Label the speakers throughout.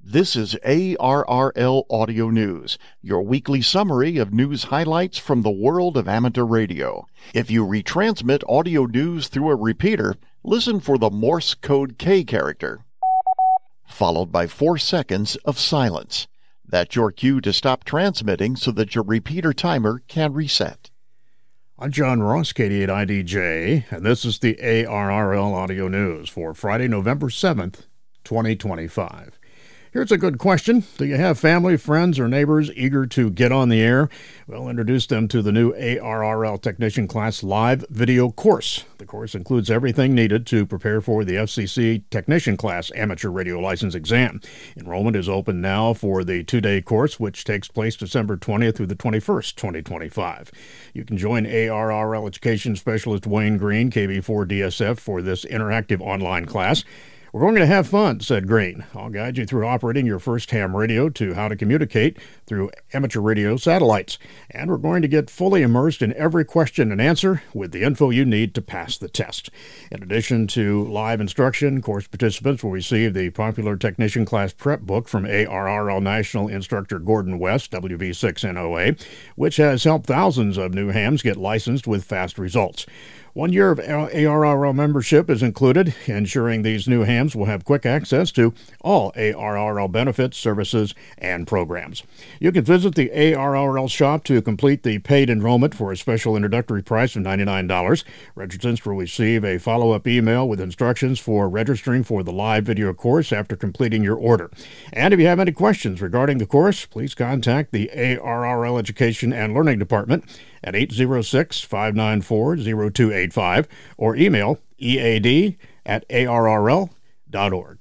Speaker 1: This is ARRL Audio News, your weekly summary of news highlights from the world of amateur radio. If you retransmit audio news through a repeater, listen for the Morse code K character, followed by 4 seconds of silence. That's your cue to stop transmitting so that your repeater timer can reset.
Speaker 2: I'm John Ross, KD8IDJ, and this is the ARRL Audio News for Friday, November 7th, 2025. Here's a good question. Do you have family, friends, or neighbors eager to get on the air? We'll introduce them to the new ARRL Technician Class Live Video Course. The course includes everything needed to prepare for the FCC Technician Class Amateur Radio License Exam. Enrollment is open now for the 2-day course, which takes place December 20th through the 21st, 2025. You can join ARRL Education Specialist Wayne Green, KB4DSF, for this interactive online class. We're going to have fun, said Green. I'll guide you through operating your first ham radio to how to communicate through amateur radio satellites. And we're going to get fully immersed in every question and answer with the info you need to pass the test. In addition to live instruction, course participants will receive the popular Technician Class Prep book from ARRL National Instructor Gordon West, WV6NOA, which has helped thousands of new hams get licensed with fast results. 1 year of ARRL membership is included, ensuring these new hams will have quick access to all ARRL benefits, services, and programs. You can visit the ARRL shop to complete the paid enrollment for a special introductory price of $99. Registrants will receive a follow-up email with instructions for registering for the live video course after completing your order. And if you have any questions regarding the course, please contact the ARRL Education and Learning Department at 806-594-0285 or email ead@arrl.org.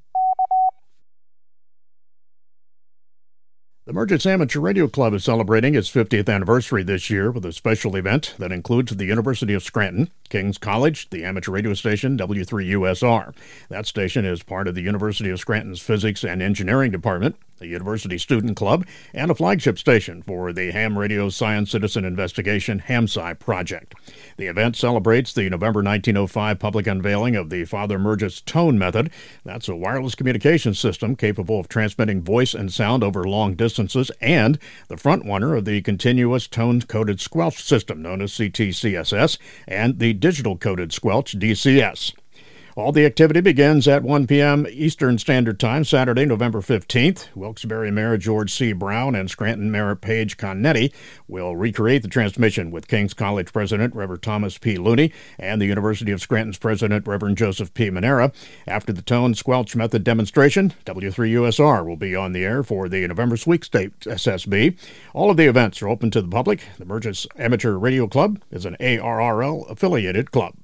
Speaker 2: The Mergence Amateur Radio Club is celebrating its 50th anniversary this year with a special event that includes the University of Scranton, King's College, the amateur radio station W3USR. That station is part of the University of Scranton's Physics and Engineering Department, the University Student Club, and a flagship station for the Ham Radio Science Citizen Investigation HamSci project. The event celebrates the November 1905 public unveiling of the Father Mergence Tone Method. That's a wireless communication system capable of transmitting voice and sound over long distances, and the frontrunner of the continuous tone-coded squelch system known as CTCSS and the digital-coded squelch DCS. All the activity begins at 1 p.m. Eastern Standard Time, Saturday, November 15th. Wilkes-Barre Mayor George C. Brown and Scranton Mayor Paige Connetti will recreate the transmission with King's College President Reverend Thomas P. Looney and the University of Scranton's President Reverend Joseph P. Manera. After the tone squelch method demonstration, W3USR will be on the air for the November Sweepstakes SSB. All of the events are open to the public. The Mergence Amateur Radio Club is an ARRL-affiliated club.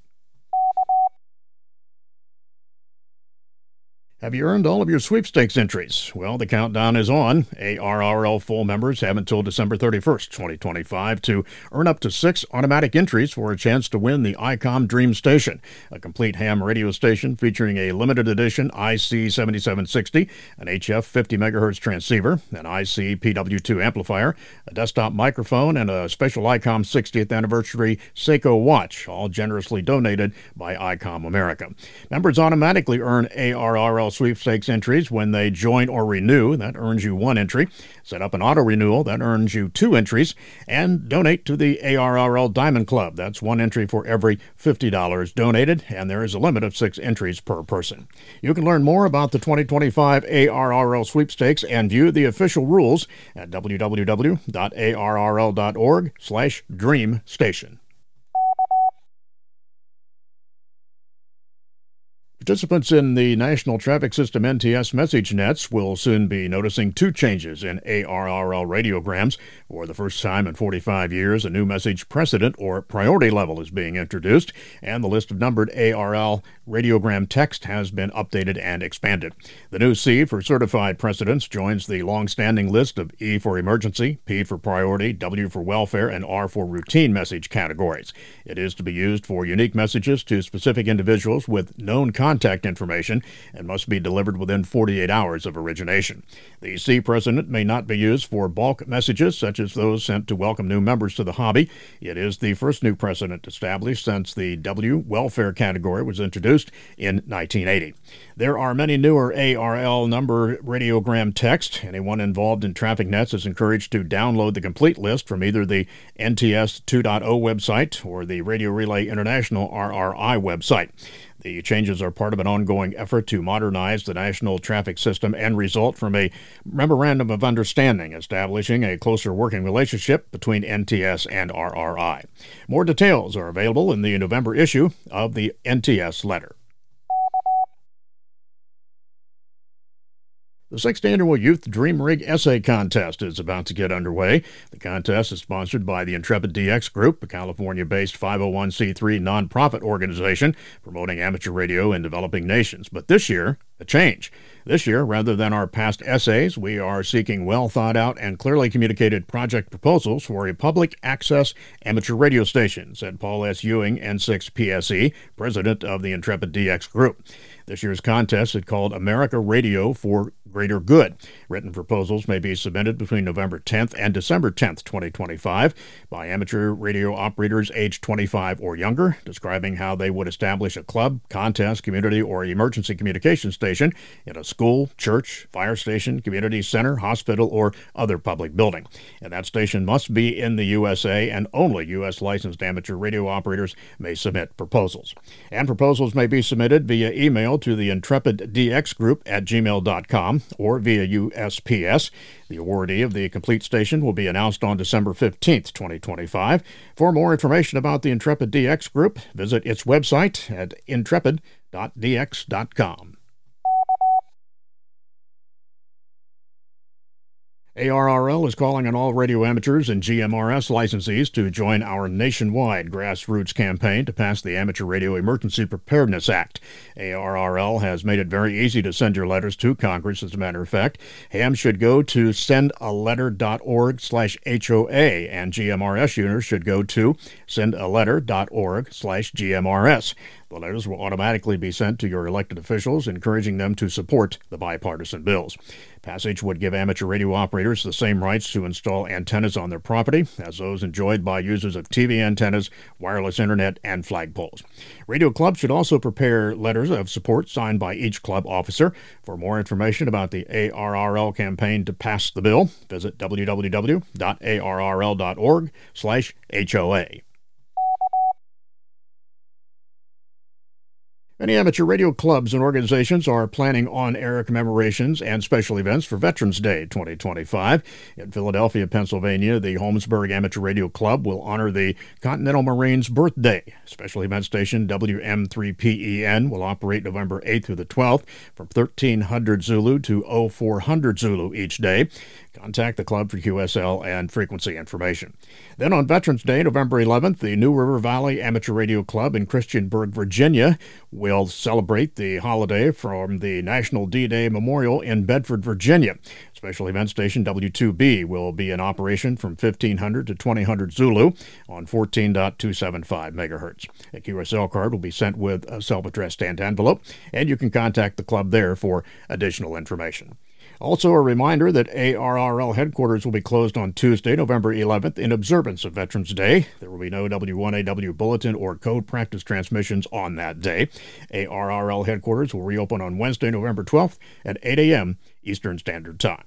Speaker 2: Have you earned all of your sweepstakes entries? Well, the countdown is on. ARRL full members have until December 31st, 2025 to earn up to 6 automatic entries for a chance to win the ICOM Dream Station, a complete ham radio station featuring a limited edition IC7760, an HF 50 MHz transceiver, an IC PW2 amplifier, a desktop microphone, and a special ICOM 60th anniversary Seiko watch, all generously donated by ICOM America. Members automatically earn ARRL sweepstakes entries when they join or renew. That earns you 1 entry. Set up an auto renewal. That earns you 2 entries. And donate to the ARRL Diamond Club. That's 1 entry for every $50 donated, and there is a limit of 6 entries per person. You can learn more about the 2025 ARRL sweepstakes and view the official rules at www.arrl.org/dreamstation. Participants in the National Traffic System NTS message nets will soon be noticing 2 changes in ARRL radiograms. For the first time in 45 years, a new message precedent or priority level is being introduced, and the list of numbered ARRL radiogram text has been updated and expanded. The new C for certified precedents joins the long-standing list of E for emergency, P for priority, W for welfare, and R for routine message categories. It is to be used for unique messages to specific individuals with known contact contact information and must be delivered within 48 hours of origination. The C precedent may not be used for bulk messages, such as those sent to welcome new members to the hobby. It is the first new precedent established since the W welfare category was introduced in 1980. There are many newer ARL number radiogram text. Anyone involved in traffic nets is encouraged to download the complete list from either the NTS 2.0 website or the Radio Relay International RRI website. The changes are part of an ongoing effort to modernize the national traffic system and result from a memorandum of understanding establishing a closer working relationship between NTS and RRI. More details are available in the November issue of the NTS letter. The 6th Annual Youth Dream Rig Essay Contest is about to get underway. The contest is sponsored by the Intrepid DX Group, a California-based 501c3 nonprofit organization promoting amateur radio in developing nations. But this year, a change. This year, rather than our past essays, we are seeking well-thought-out and clearly communicated project proposals for a public access amateur radio station, said Paul S. Ewing, N6PSE, president of the Intrepid DX Group. This year's contest is called America Radio for Greater Good. Written proposals may be submitted between November 10th and December 10th, 2025, by amateur radio operators age 25 or younger, describing how they would establish a club, contest, community, or emergency communication station in a school, church, fire station, community center, hospital, or other public building. And that station must be in the USA, and only U.S. licensed amateur radio operators may submit proposals. And proposals may be submitted via email to the Intrepid DX Group at gmail.com or via USPS. The awardee of the complete station will be announced on December 15th, 2025. For more information about the Intrepid DX Group, visit its website at intrepid.dx.com. ARRL is calling on all radio amateurs and GMRS licensees to join our nationwide grassroots campaign to pass the Amateur Radio Emergency Preparedness Act. ARRL has made it very easy to send your letters to Congress, as a matter of fact. HAM should go to sendaletter.org/HOA, and GMRS units should go to sendaletter.org/GMRS. The letters will automatically be sent to your elected officials, encouraging them to support the bipartisan bills. Passage would give amateur radio operators the same rights to install antennas on their property as those enjoyed by users of TV antennas, wireless internet, and flagpoles. Radio clubs should also prepare letters of support signed by each club officer. For more information about the ARRL campaign to pass the bill, visit www.arrl.org/HOA. Many amateur radio clubs and organizations are planning on-air commemorations and special events for Veterans Day 2025. In Philadelphia, Pennsylvania, the Holmesburg Amateur Radio Club will honor the Continental Marine's birthday. Special event station WM3PEN will operate November 8th through the 12th from 1300 Zulu to 0400 Zulu each day. Contact the club for QSL and frequency information. Then on Veterans Day, November 11th, the New River Valley Amateur Radio Club in Christiansburg, Virginia, will celebrate the holiday from the National D-Day Memorial in Bedford, Virginia. Special event station W2B will be in operation from 1500 to 2000 Zulu on 14.275 megahertz. A QSL card will be sent with a self-addressed stamped envelope, and you can contact the club there for additional information. Also, a reminder that ARRL headquarters will be closed on Tuesday, November 11th, in observance of Veterans Day. There will be no W1AW bulletin or code practice transmissions on that day. ARRL headquarters will reopen on Wednesday, November 12th at 8 a.m. Eastern Standard Time.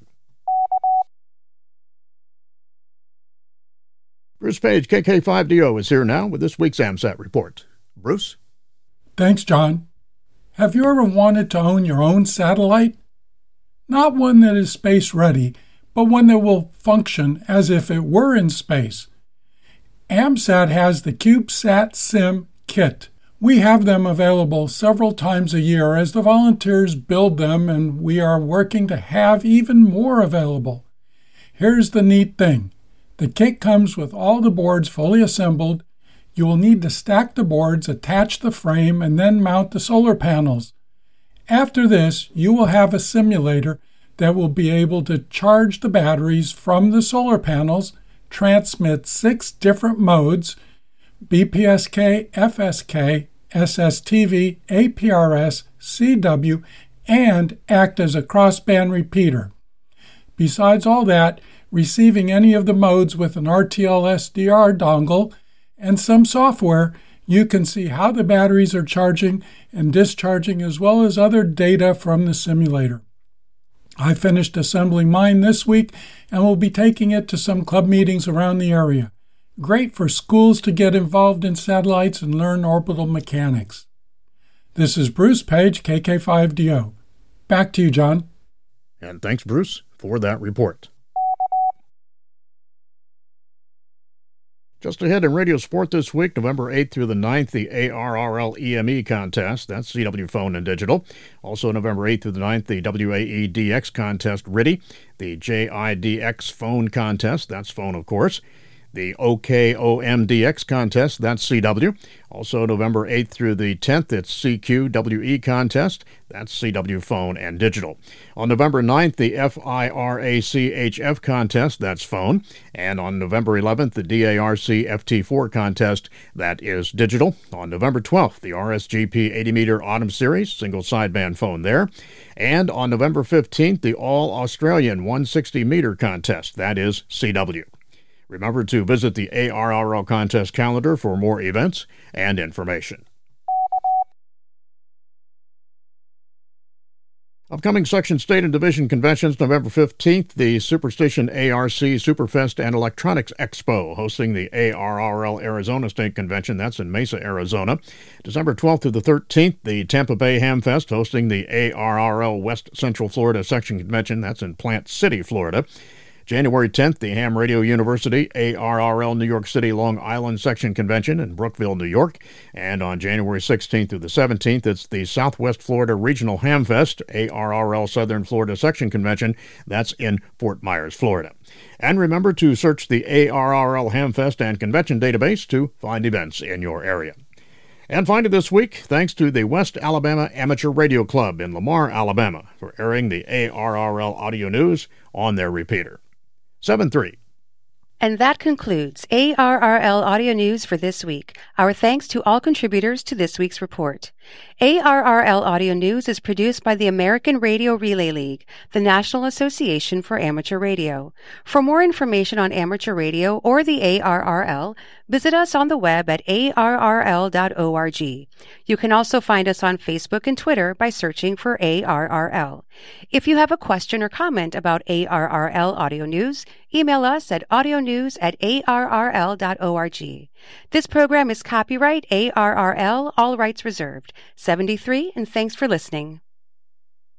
Speaker 2: Bruce Page, KK5DO, is here now with this week's AMSAT report. Bruce?
Speaker 3: Thanks, John. Have you ever wanted to own your own satellite? Not one that is space-ready, but one that will function as if it were in space. AMSAT has the CubeSat Sim kit. We have them available several times a year as the volunteers build them, and we are working to have even more available. Here's the neat thing. The kit comes with all the boards fully assembled. You will need to stack the boards, attach the frame, and then mount the solar panels. After this, you will have a simulator that will be able to charge the batteries from the solar panels, transmit 6 different modes, BPSK, FSK, SSTV, APRS, CW, and act as a crossband repeater. Besides all that, receiving any of the modes with an RTL SDR dongle and some software, you can see how the batteries are charging and discharging, as well as other data from the simulator. I finished assembling mine this week and will be taking it to some club meetings around the area. Great for schools to get involved in satellites and learn orbital mechanics. This is Bruce Page, KK5DO. Back to you, John.
Speaker 2: And thanks, Bruce, for that report. Just ahead in Radio Sport this week, November 8th through the 9th, the ARRL EME contest. That's CW Phone and Digital. Also November 8th through the 9th, the WAE DX contest, RTTY. The JIDX Phone contest. That's phone, of course. The OKOMDX contest, that's CW. Also November 8th through the 10th, it's CQWE contest, that's CW Phone and Digital. On November 9th, the FIRACHF contest, that's phone. And on November 11th, the DARC FT4 contest, that is digital. On November 12th, the RSGP 80-meter Autumn Series, single sideband phone there. And on November 15th, the All-Australian 160-meter contest, that is CW. Remember to visit the ARRL contest calendar for more events and information. Upcoming Section State and Division Conventions, November 15th, the Superstition ARC Superfest and Electronics Expo, hosting the ARRL Arizona State Convention. That's in Mesa, Arizona. December 12th to the 13th, the Tampa Bay Hamfest, hosting the ARRL West Central Florida Section Convention. That's in Plant City, Florida. January 10th, the Ham Radio University ARRL New York City Long Island Section Convention in Brookville, New York. And on January 16th through the 17th, it's the Southwest Florida Regional Hamfest ARRL Southern Florida Section Convention. That's in Fort Myers, Florida. And remember to search the ARRL Hamfest and Convention database to find events in your area. And finally this week, thanks to the West Alabama Amateur Radio Club in Lamar, Alabama, for airing the ARRL audio news on their repeater. 7-3.
Speaker 4: And that concludes ARRL Audio News for this week. Our thanks to all contributors to this week's report. ARRL Audio News is produced by the American Radio Relay League, the National Association for Amateur Radio. For more information on amateur radio or the ARRL, visit us on the web at arrl.org. You can also find us on Facebook and Twitter by searching for ARRL. If you have a question or comment about ARRL Audio News, email us at audionews@arrl.org. This program is copyright ARRL, all rights reserved. 73, and thanks for listening.